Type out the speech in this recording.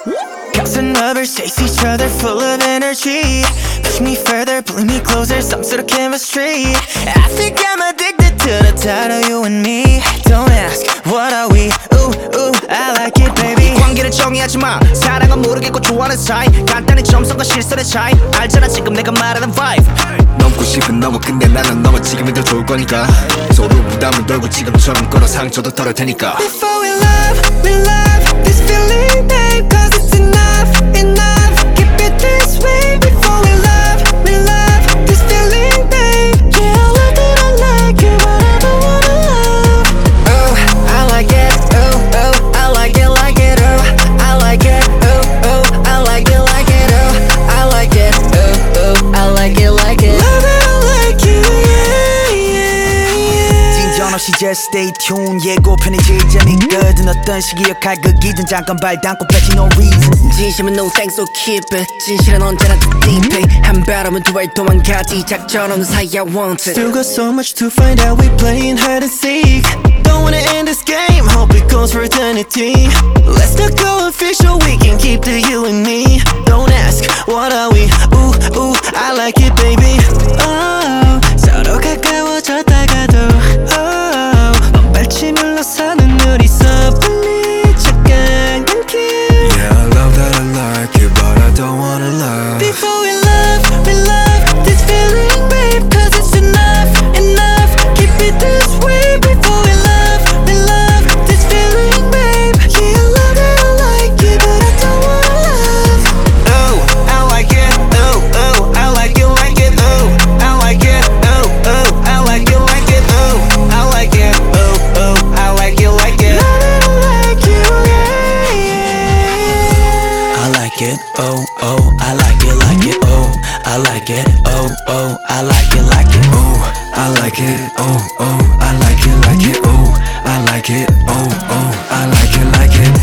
Crossing lovers chase each other full of energy. Push me further, pull me closer, some sort of chemistry. I think I'm addicted to the thought of you and me. Don't ask, what are we? Ooh, ooh, I like it, baby. 관계를 정의하지 마. 사랑은 모르겠고 좋아하는 사이. 간단히 점성과 실선의 차이. 알잖아 지금 내가 말하는 vibe. 넘고 싶은 너무 근데 나는 너무 지금이 더 좋을 거니까 서로 부담을 덜고 지금처럼 걸어 상처도 덜을 테니까. Before we love this feeling, babe, cause it's enough, enough. Keep it this way. Before we love this feeling, babe. Yeah, I love that I like you, but I don't wanna love. Oh, I like it, oh, oh, I like it, oh, I like it, oh, oh, I like it, oh, I like it, oh, oh, I like it. Love that I like you, yeah, yeah. 진전 없이 just stay tuned. 예고편이 제일 재밌거든. 어떤 시기역 갈극이든 잠깐 발 담고 뱉지 no reason. 진심은 no thanks so keep it. 진실은 언제나 too deep it. 한 발음은 두 발 도망가지. 작전 없는 사이 I want it. Still got so much to find out. We playing hide and seek. Don't wanna end this game. Hope it goes for eternity. Let's not go official. We can keep the you and me. Don't ask, what are we? Ooh, ooh, I like it, baby. Oh, 서로 가까워졌다가도 oh, 발치밀러 사는 우리 섣불리 착각한 길. Yeah, I love that I like it, but I don't wanna love. Before we love this feeling, babe, cause it's enough, enough. Keep it this way. Before we love this feeling, babe. Yeah, I love that I like it, but I don't wanna love. Oh, I like it. Oh, oh, I like it, oh, I like it. Oh, oh, I like it, oh, I like it. Oh, oh, I like it, Love that I like you, yeah, yeah. I like it. Oh, oh, I like it, oh, I like it. Oh, oh, I like it, Oh, I like it, oh, oh, I like it, oh, I like it, oh, oh, I like it,